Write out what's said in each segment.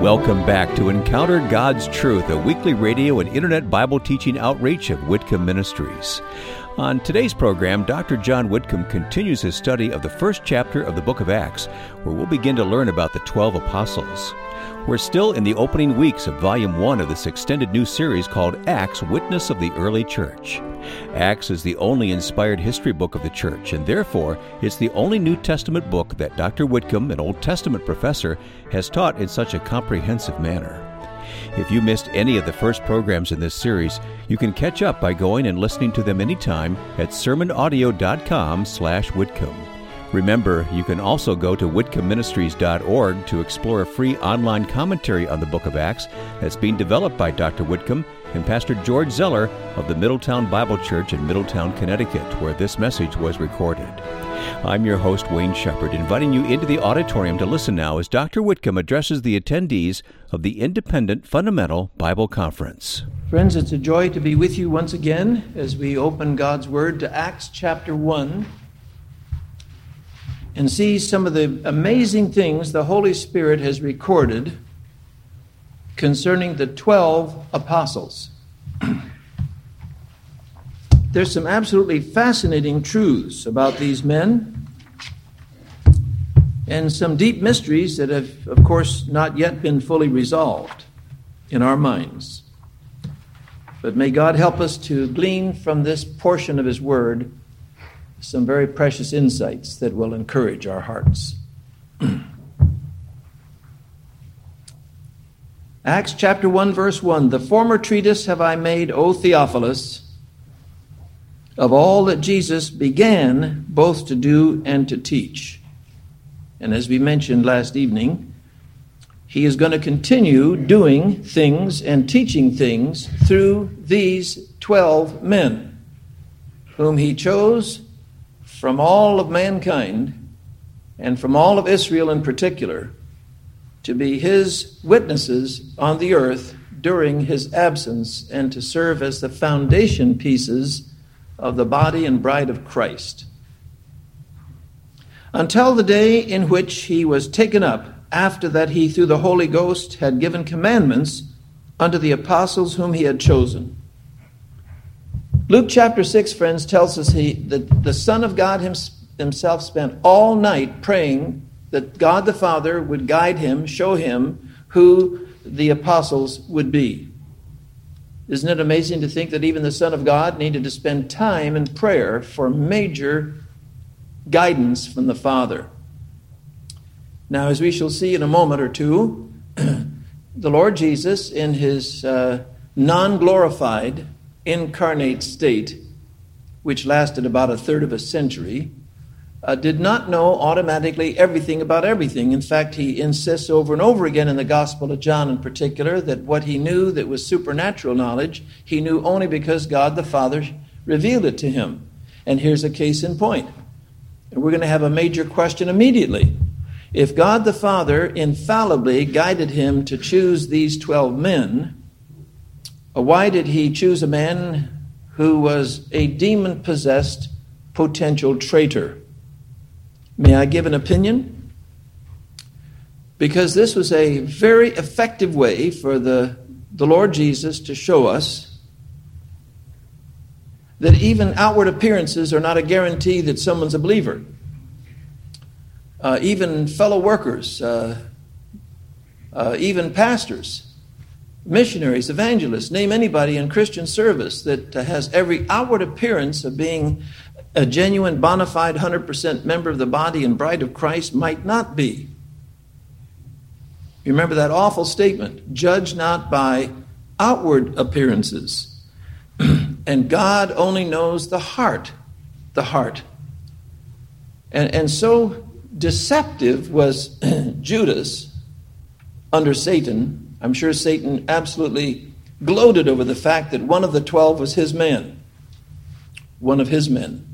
Welcome back to Encounter God's Truth, a weekly radio and internet Bible teaching outreach of Whitcomb Ministries. On today's program, Dr. John Whitcomb continues his study of the first chapter of the book of Acts, where we'll begin to learn about the 12 apostles. We're still in the opening weeks of Volume 1 of this extended new series called Acts, Witness of the Early Church. Acts is the only inspired history book of the church, and therefore it's the only New Testament book that Dr. Whitcomb, an Old Testament professor, has taught in such a comprehensive manner. If you missed any of the first programs in this series, you can catch up by going and listening to them anytime at sermonaudio.com/Whitcomb. Remember, you can also go to whitcombministries.org to explore a free online commentary on the book of Acts that's being developed by Dr. Whitcomb and Pastor George Zeller of the Middletown Bible Church in Middletown, Connecticut, where this message was recorded. I'm your host, Wayne Shepherd, inviting you into the auditorium to listen now as Dr. Whitcomb addresses the attendees of the Independent Fundamental Bible Conference. Friends, it's a joy to be with you once again as we open God's Word to Acts chapter 1 and see some of the amazing things the Holy Spirit has recorded concerning the 12 apostles. There's some absolutely fascinating truths about these men and some deep mysteries that have, of course, not yet been fully resolved in our minds. But may God help us to glean from this portion of His Word some very precious insights that will encourage our hearts. Acts chapter 1, verse 1, "The former treatise have I made, O Theophilus, of all that Jesus began both to do and to teach." And as we mentioned last evening, He is going to continue doing things and teaching things through these 12 men, whom He chose from all of mankind and from all of Israel in particular to be His witnesses on the earth during His absence and to serve as the foundation pieces of the body and bride of Christ. Until the day in which He was taken up, after that He through the Holy Ghost had given commandments unto the apostles whom He had chosen. Luke chapter 6, friends, tells us that the Son of God Himself spent all night praying that God the Father would guide Him, show Him who the apostles would be. Isn't it amazing to think that even the Son of God needed to spend time in prayer for major guidance from the Father? Now, as we shall see in a moment or two, the Lord Jesus, in His non-glorified, incarnate state, which lasted about a third of a century, did not know automatically everything about everything. In fact, He insists over and over again in the Gospel of John in particular that what He knew that was supernatural knowledge, He knew only because God the Father revealed it to Him. And here's a case in point. And we're going to have a major question immediately. If God the Father infallibly guided Him to choose these 12 men, why did He choose a man who was a demon-possessed potential traitor? May I give an opinion? Because this was a very effective way for the Lord Jesus to show us that even outward appearances are not a guarantee that someone's a believer. Even fellow workers, even pastors, missionaries, evangelists, name anybody in Christian service that has every outward appearance of being a genuine, bona fide, 100% member of the body and bride of Christ might not be. You remember that awful statement, "Judge not by outward appearances." And God only knows the heart. And so deceptive was Judas under Satan. I'm sure Satan absolutely gloated over the fact that one of the 12 was his man. One of his men.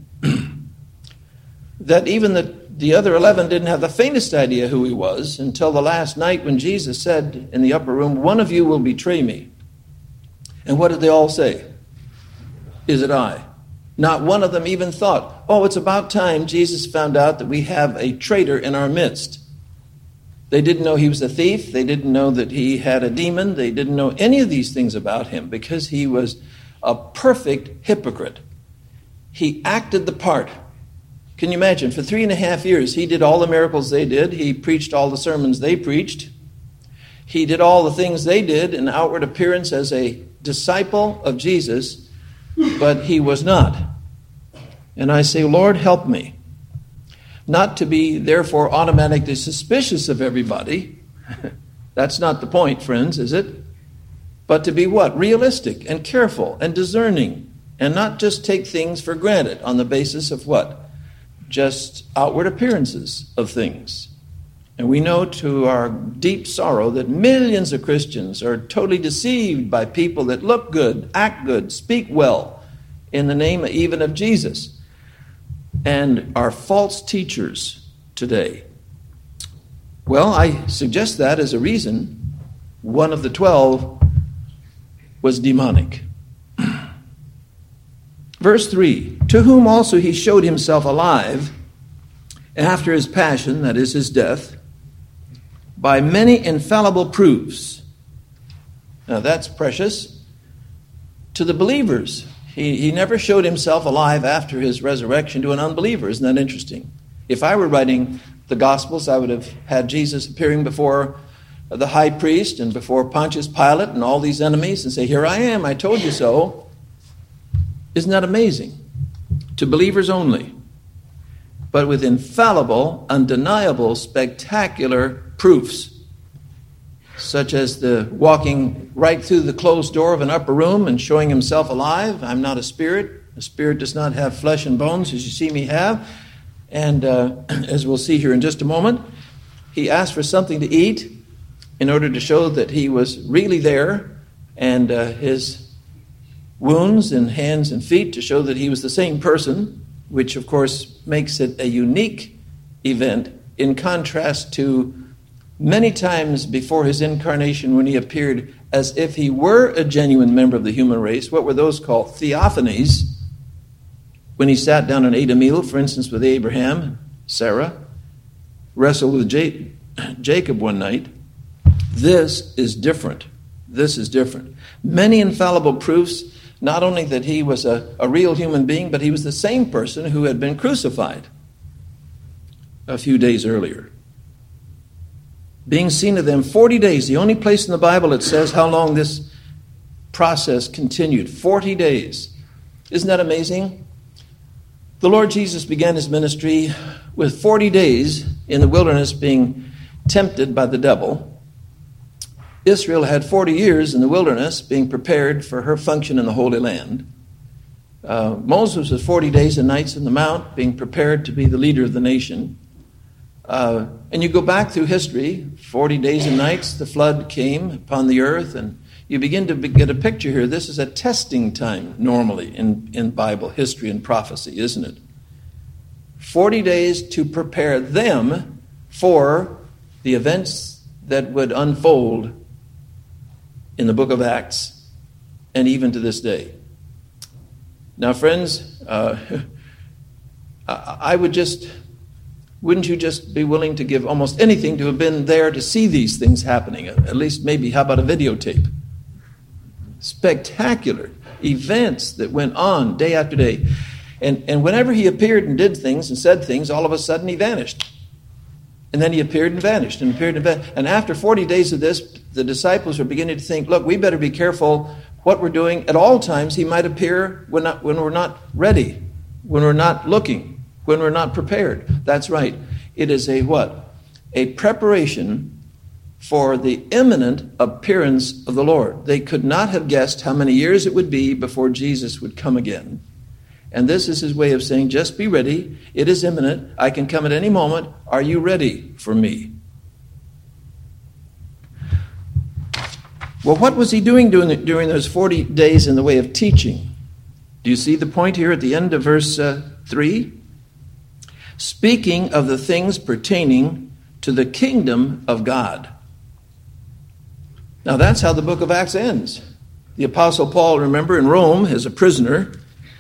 That even the other 11 didn't have the faintest idea who he was until the last night when Jesus said in the upper room, "One of you will betray me." And what did they all say? "Is it I?" Not one of them even thought, "Oh, it's about time Jesus found out that we have a traitor in our midst." They didn't know he was a thief. They didn't know that he had a demon. They didn't know any of these things about him because he was a perfect hypocrite. He acted the part. Can you imagine? For 3.5 years, he did all the miracles they did. He preached all the sermons they preached. He did all the things they did in outward appearance as a disciple of Jesus, but he was not. And I say, Lord, help me. Not to be, therefore, automatically suspicious of everybody. That's not the point, friends, is it? But to be what? Realistic and careful and discerning, and not just take things for granted on the basis of what? Just outward appearances of things. And we know to our deep sorrow that millions of Christians are totally deceived by people that look good, act good, speak well in the name even of Jesus, and are false teachers today. Well, I suggest that as a reason one of the 12 was demonic. Verse 3, to whom also he showed himself alive after his passion, that is his death, by many infallible proofs. Now that's precious. To the believers, he never showed himself alive after his resurrection to an unbeliever. Isn't that interesting? If I were writing the Gospels, I would have had Jesus appearing before the high priest and before Pontius Pilate and all these enemies and say, here I am, I told you so. Isn't that amazing? To believers only. But with infallible, undeniable, spectacular proofs, such as the walking right through the closed door of an upper room and showing himself alive. I'm not a spirit. A spirit does not have flesh and bones, as you see me have. And as we'll see here in just a moment, he asked for something to eat in order to show that he was really there, and his wounds in hands and feet to show that he was the same person, which of course makes it a unique event in contrast to many times before his incarnation when he appeared as if he were a genuine member of the human race. What were those called? Theophanies. When he sat down and ate a meal, for instance, with Abraham, Sarah, wrestled with Jacob one night. This is different. This is different. Many infallible proofs, not only that he was a real human being, but he was the same person who had been crucified a few days earlier. Being seen of them 40 days, the only place in the Bible that says how long this process continued. 40 days. Isn't that amazing? The Lord Jesus began his ministry with 40 days in the wilderness being tempted by the devil. Israel had 40 years in the wilderness being prepared for her function in the Holy Land. Moses was 40 days and nights in the mount being prepared to be the leader of the nation. And you go back through history, 40 days and nights, the flood came upon the earth, and you begin to get a picture here. This is a testing time normally in Bible history and prophecy, isn't it? 40 days to prepare them for the events that would unfold in the book of Acts and even to this day. Now, friends, wouldn't you just be willing to give almost anything to have been there to see these things happening? At least maybe, how about a videotape? Spectacular events that went on day after day. And whenever he appeared and did things and said things, all of a sudden he vanished. And then he appeared and vanished and appeared and vanished. And after 40 days of this, the disciples were beginning to think, look, we better be careful what we're doing. At all times, he might appear when we're not ready, when we're not looking, when we're not prepared. That's right. It is a what? A preparation for the imminent appearance of the Lord. They could not have guessed how many years it would be before Jesus would come again. And this is his way of saying, just be ready. It is imminent. I can come at any moment. Are you ready for me? Well, what was he doing during those 40 days in the way of teaching? Do you see the point here at the end of verse 3? Speaking of the things pertaining to the kingdom of God. Now that's how the book of Acts ends. The Apostle Paul, remember, in Rome as a prisoner,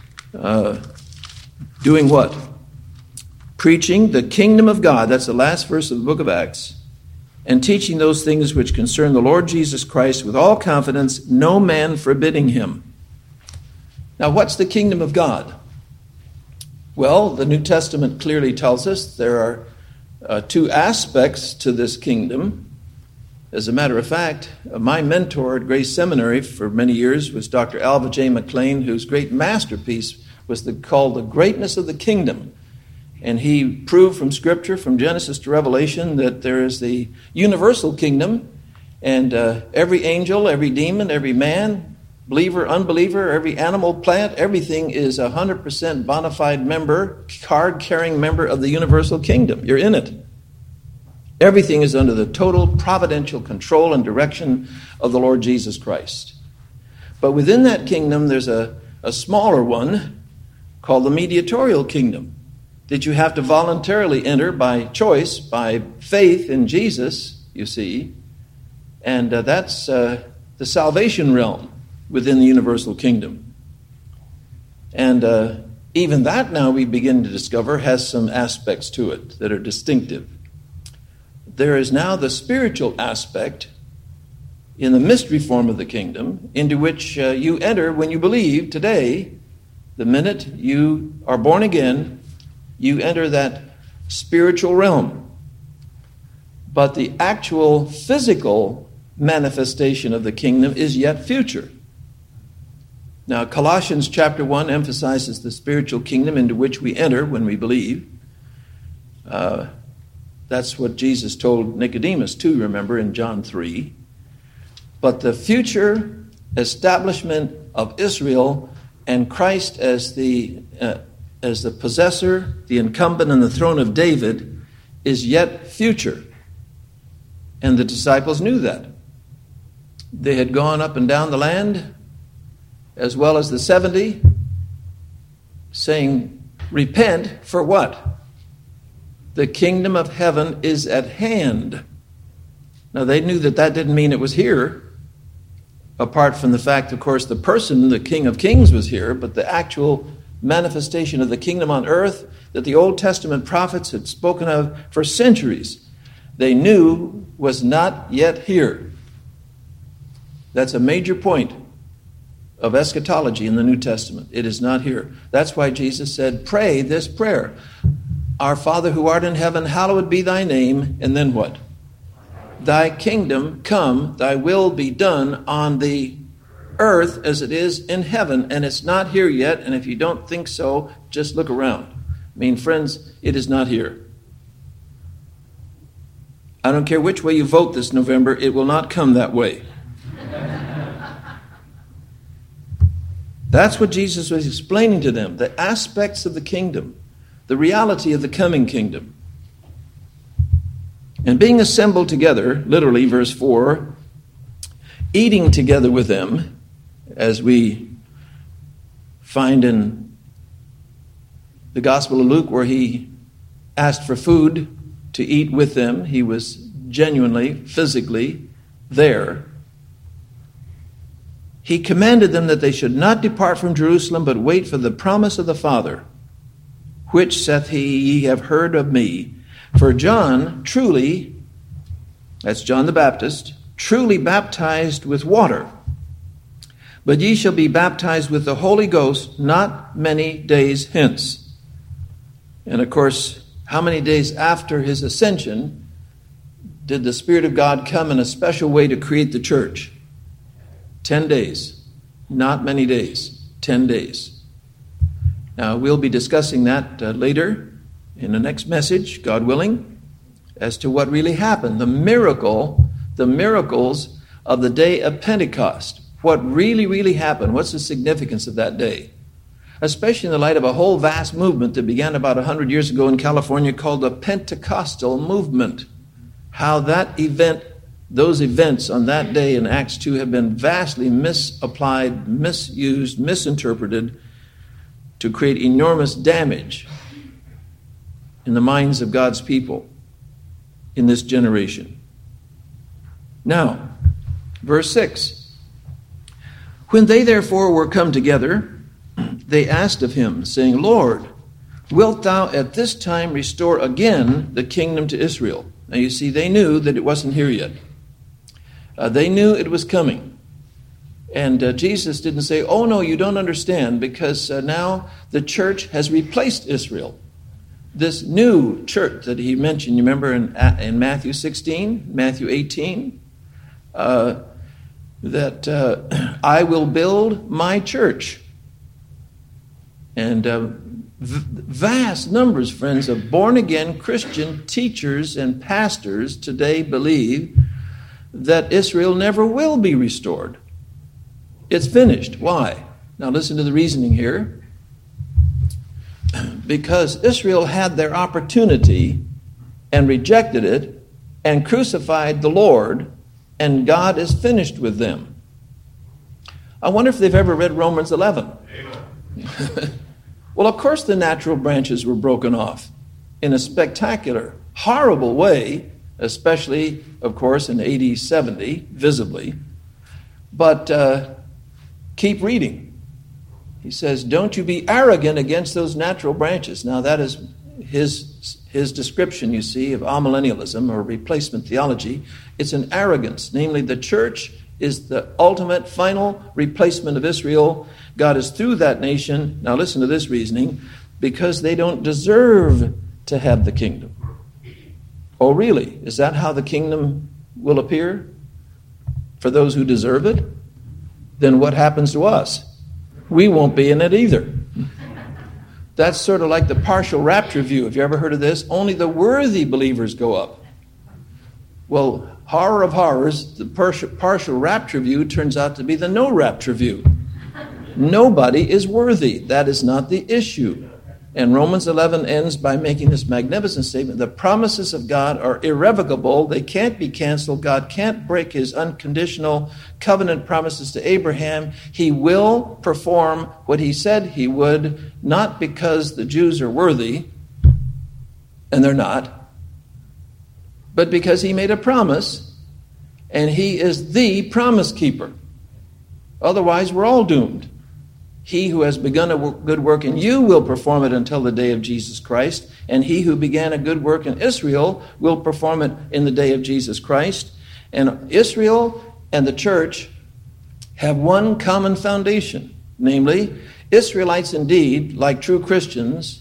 doing what? Preaching the kingdom of God. That's the last verse of the book of Acts. and teaching those things which concern the Lord Jesus Christ with all confidence, no man forbidding him. Now, what's the kingdom of God? Well, the New Testament clearly tells us there are two aspects to this kingdom. As a matter of fact, my mentor at Grace Seminary for many years was Dr. Alva J. McLean, whose great masterpiece was called The Greatness of the Kingdom. And he proved from Scripture, from Genesis to Revelation, that there is the universal kingdom, and every angel, every demon, every man, believer, unbeliever, every animal, plant, everything is 100% bona fide member, card-carrying member of the universal kingdom. You're in it. Everything is under the total providential control and direction of the Lord Jesus Christ. But within that kingdom, there's a smaller one called the mediatorial kingdom that you have to voluntarily enter by choice, by faith in Jesus, you see. And that's the salvation realm within the universal kingdom. And even that now we begin to discover has some aspects to it that are distinctive. There is now the spiritual aspect in the mystery form of the kingdom into which you enter when you believe today. The minute you are born again, you enter that spiritual realm. But the actual physical manifestation of the kingdom is yet future. Now, Colossians chapter 1 emphasizes the spiritual kingdom into which we enter when we believe. That's what Jesus told Nicodemus too, remember, in John 3. But the future establishment of Israel and Christ as the possessor, the incumbent on the throne of David, is yet future. And the disciples knew that. They had gone up and down the land, as well as the 70, saying, repent for what? The kingdom of heaven is at hand. Now, they knew that didn't mean it was here, apart from the fact, of course, the person, the King of Kings, was here, but the actual manifestation of the kingdom on earth that the Old Testament prophets had spoken of for centuries, they knew was not yet here. That's a major point of eschatology in the New Testament. It is not here. That's why Jesus said, pray this prayer. Our Father who art in heaven, hallowed be thy name. And then what? Thy kingdom come, thy will be done on the earth as it is in heaven. And it's not here yet. And if you don't think so, just look around. I mean, friends, it is not here. I don't care which way you vote this November, it will not come that way. That's what Jesus was explaining to them, the aspects of the kingdom. The reality of the coming kingdom. And being assembled together, literally, verse 4, eating together with them, as we find in the Gospel of Luke, where he asked for food to eat with them. He was genuinely, physically there. He commanded them that they should not depart from Jerusalem, but wait for the promise of the Father, which saith he, ye have heard of me. For John truly, that's John the Baptist, truly baptized with water. But ye shall be baptized with the Holy Ghost not many days hence. And of course, how many days after his ascension did the Spirit of God come in a special way to create the church? 10 days. Not many days. 10 days. Now, we'll be discussing that later in the next message, God willing, as to what really happened. The miracles of the day of Pentecost. What really happened. What's the significance of that day? Especially in the light of a whole vast movement that began about 100 years ago in California called the Pentecostal movement. How those events on that day in Acts 2 have been vastly misapplied, misused, misinterpreted, to create enormous damage in the minds of God's people in this generation. Now, verse 6. When they therefore were come together, they asked of him, saying, Lord, wilt thou at this time restore again the kingdom to Israel? Now you see, they knew that it wasn't here yet. They knew it was coming. And Jesus didn't say, oh no, you don't understand, because now the church has replaced Israel. This new church that he mentioned, you remember in Matthew 16, Matthew 18, that I will build my church. And vast numbers, friends, of born-again Christian teachers and pastors today believe that Israel never will be restored. It's finished. Why? Now listen to the reasoning here. Because Israel had their opportunity and rejected it and crucified the Lord, and God is finished with them. I wonder if they've ever read Romans 11. Well, of course the natural branches were broken off in a spectacular, horrible way, especially, of course, in AD 70, visibly. But keep reading. He says, don't you be arrogant against those natural branches. Now that is his description, you see, of amillennialism or replacement theology. It's an arrogance. Namely, the church is the ultimate, final replacement of Israel. God is through that nation. Now listen to this reasoning. Because they don't deserve to have the kingdom. Oh, really? Is that how the kingdom will appear? For those who deserve it? Then what happens to us? We won't be in it either. That's sort of like the partial rapture view. Have you ever heard of this? Only the worthy believers go up. Well, horror of horrors, the partial rapture view turns out to be the no rapture view. Nobody is worthy. That is not the issue. And Romans 11 ends by making this magnificent statement. The promises of God are irrevocable. They can't be canceled. God can't break his unconditional covenant promises to Abraham. He will perform what he said he would, not because the Jews are worthy, and they're not, but because he made a promise, and he is the promise keeper. Otherwise, we're all doomed. He who has begun a good work in you will perform it until the day of Jesus Christ. And he who began a good work in Israel will perform it in the day of Jesus Christ. And Israel and the church have one common foundation. Namely, Israelites indeed, like true Christians,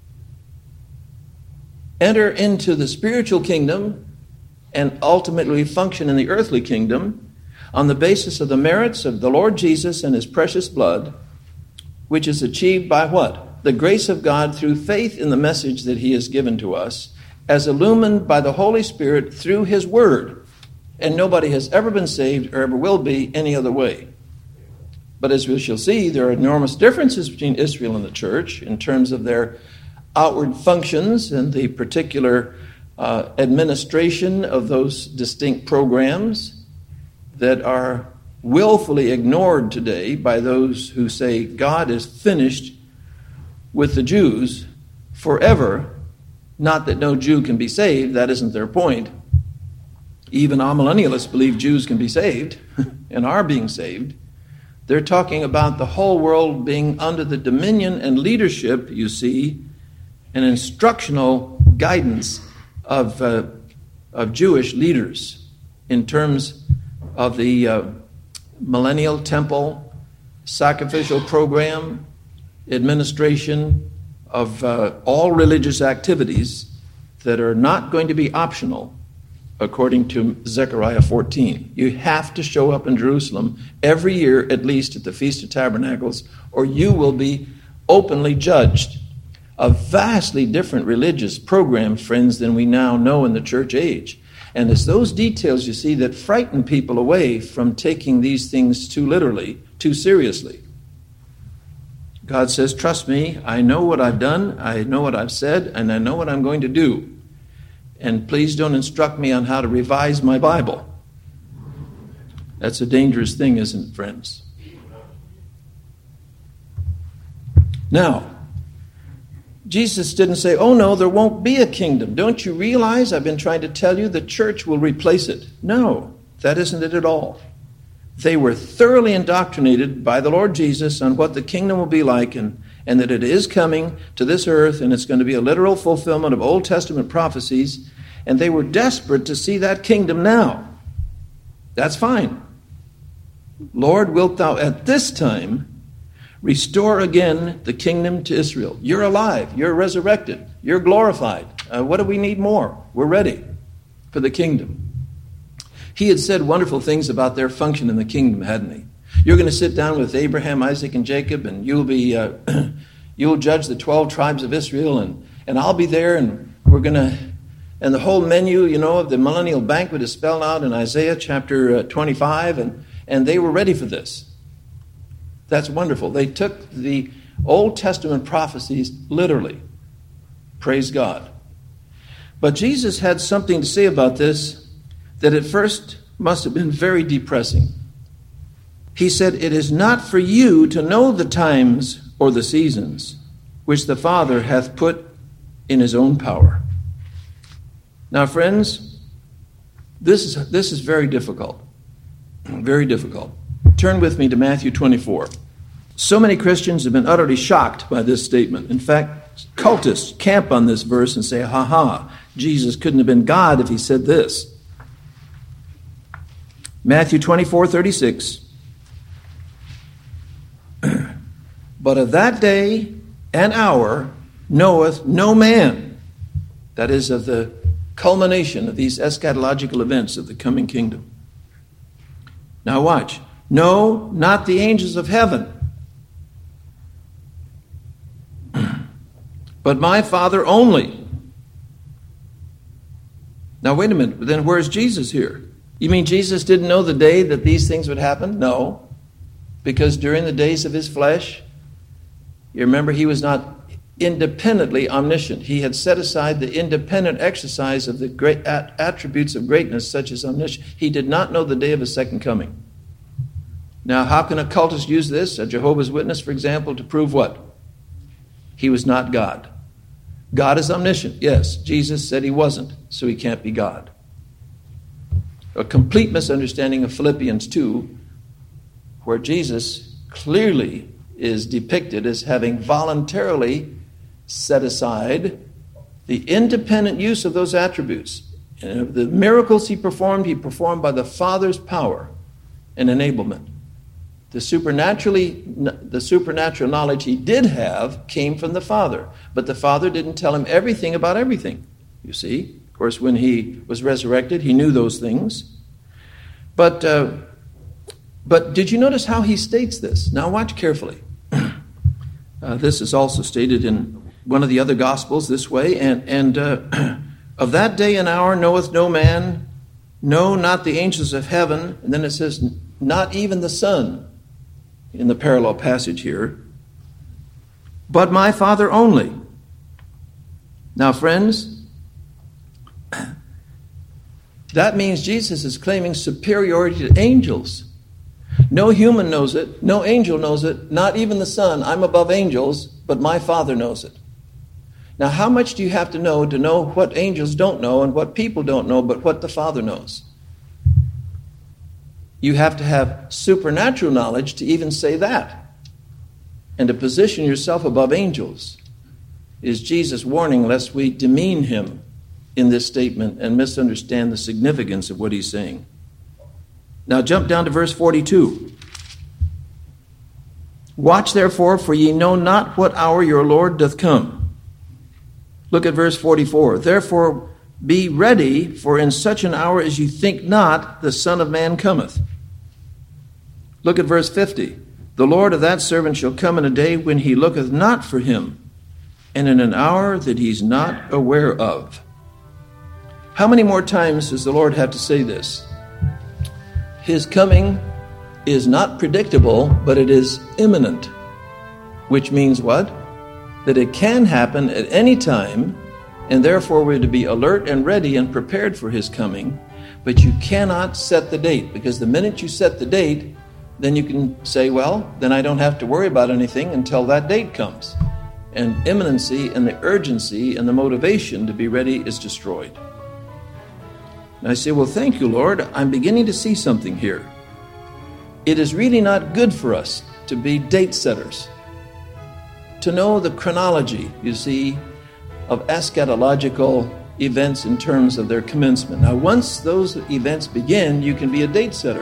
enter into the spiritual kingdom and ultimately function in the earthly kingdom on the basis of the merits of the Lord Jesus and his precious blood, which is achieved by what? The grace of God through faith in the message that he has given to us, as illumined by the Holy Spirit through his word. And nobody has ever been saved or ever will be any other way. But as we shall see, there are enormous differences between Israel and the church in terms of their outward functions and the particular administration of those distinct programs that are willfully ignored today by those who say God is finished with the Jews forever. Not that no Jew can be saved, that isn't their point. Even amillennialists believe Jews can be saved and are being saved. They're talking about the whole world being under the dominion and leadership, you see, and instructional guidance of Jewish leaders in terms of the millennial temple, sacrificial program, administration of all religious activities that are not going to be optional, according to Zechariah 14. You have to show up in Jerusalem every year, at least at the Feast of Tabernacles, or you will be openly judged. A vastly different religious program, friends, than we now know in the church age. And it's those details, you see, that frighten people away from taking these things too literally, too seriously. God says, trust me, I know what I've done, I know what I've said, and I know what I'm going to do. And please don't instruct me on how to revise my Bible. That's a dangerous thing, isn't it, friends? Now, Jesus didn't say, oh no, there won't be a kingdom. Don't you realize I've been trying to tell you the church will replace it? No, that isn't it at all. They were thoroughly indoctrinated by the Lord Jesus on what the kingdom will be like, and and that it is coming to this earth, and it's going to be a literal fulfillment of Old Testament prophecies, and they were desperate to see that kingdom now. That's fine. Lord, wilt thou at this time restore again the kingdom to Israel? You're alive. You're resurrected. You're glorified. What do we need more? We're ready for the kingdom. He had said wonderful things about their function in the kingdom, hadn't he? You're going to sit down with Abraham, Isaac, and Jacob, and you'll judge the 12 tribes of Israel, and I'll be there, and we're going to, and the whole menu, of the millennial banquet is spelled out in Isaiah chapter 25, and they were ready for this. That's wonderful. They took the Old Testament prophecies literally. Praise God. But Jesus had something to say about this that at first must have been very depressing. He said, "It is not for you to know the times or the seasons which the Father hath put in his own power." Now, friends, this is very difficult. Very difficult. Turn with me to Matthew 24. So many Christians have been utterly shocked by this statement. In fact, cultists camp on this verse and say, Jesus couldn't have been God if he said this. Matthew 24:36. "But of that day and hour knoweth no man," that is, of the culmination of these eschatological events of the coming kingdom. Now watch. "No, not the angels of heaven, but my Father only." Now wait a minute, then where's Jesus here? You mean Jesus didn't know the day that these things would happen? No, because during the days of his flesh, you remember, he was not independently omniscient. He had set aside the independent exercise of the great attributes of greatness, such as omniscience. He did not know the day of his second coming. Now, how can a cultist use this, a Jehovah's Witness, for example, to prove what? He was not God. God is omniscient. Yes, Jesus said he wasn't, so he can't be God. A complete misunderstanding of Philippians 2, where Jesus clearly is depicted as having voluntarily set aside the independent use of those attributes. And the miracles he performed by the Father's power and enablement. The supernatural knowledge he did have came from the Father, but the Father didn't tell him everything about everything. You see, of course, when he was resurrected, he knew those things. But did you notice how he states this? Now watch carefully. This is also stated in one of the other Gospels this way. And "Of that day and hour knoweth no man, no, not the angels of heaven." And then it says, "Not even the Son," in the parallel passage here, "but my Father only." Now, friends, that means Jesus is claiming superiority to angels. No human knows it. No angel knows it. Not even the Son. I'm above angels, but my Father knows it. Now, how much do you have to know what angels don't know and what people don't know, but what the Father knows? You have to have supernatural knowledge to even say that. And to position yourself above angels is Jesus' warning lest we demean him in this statement and misunderstand the significance of what he's saying. Now jump down to verse 42. "Watch therefore, for ye know not what hour your Lord doth come." Look at verse 44. "Therefore be ready, for in such an hour as you think not, the Son of Man cometh." Look at verse 50. "The Lord of that servant shall come in a day when he looketh not for him, and in an hour that he's not aware of." How many more times does the Lord have to say this? His coming is not predictable, but it is imminent. Which means what? That it can happen at any time, and therefore we're to be alert and ready and prepared for his coming. But you cannot set the date, because the minute you set the date, then you can say, well, then I don't have to worry about anything until that date comes. And imminency and the urgency and the motivation to be ready is destroyed. And I say, well, thank you, Lord. I'm beginning to see something here. It is really not good for us to be date setters, to know the chronology, you see, of eschatological events in terms of their commencement. Now, once those events begin, you can be a date setter.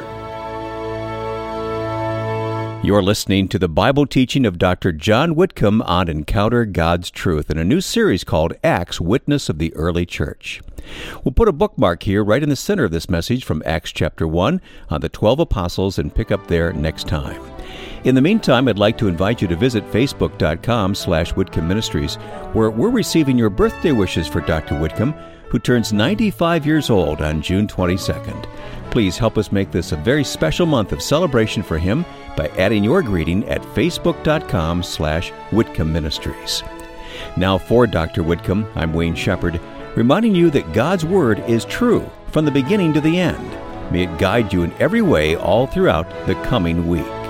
You're listening to the Bible teaching of Dr. John Whitcomb on Encounter God's Truth in a new series called Acts, Witness of the Early Church. We'll put a bookmark here right in the center of this message from Acts chapter 1 on the 12 apostles and pick up there next time. In the meantime, I'd like to invite you to visit facebook.com/Whitcomb Ministries, where we're receiving your birthday wishes for Dr. Whitcomb, who turns 95 years old on June 22nd. Please help us make this a very special month of celebration for him by adding your greeting at facebook.com/Whitcomb Ministries. Now for Dr. Whitcomb, I'm Wayne Shepherd, reminding you that God's Word is true from the beginning to the end. May it guide you in every way all throughout the coming week.